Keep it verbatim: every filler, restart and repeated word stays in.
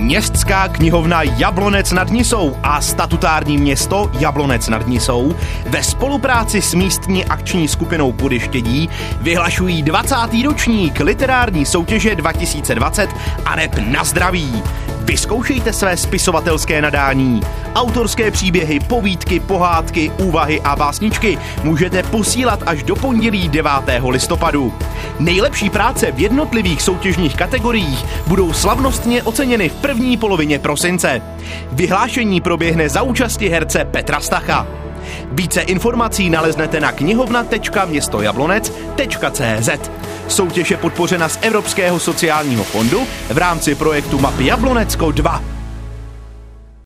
Městská knihovna Jablonec nad Nisou a statutární město Jablonec nad Nisou ve spolupráci s místní akční skupinou Podještědí vyhlašují dvacátý ročník literární soutěže dva tisíce dvacet a rap na zdraví. Vyzkoušejte své spisovatelské nadání. Autorské příběhy, povídky, pohádky, úvahy a básničky můžete posílat až do pondělí devátého listopadu. Nejlepší práce v jednotlivých soutěžních kategoriích budou slavnostně oceněny v první polovině prosince. Vyhlášení proběhne za účasti herce Petra Stacha. Více informací naleznete na knihovna tečka město jablonec tečka cé zet. Soutěž je podpořena z Evropského sociálního fondu v rámci projektu Mapy Jablonecko dva.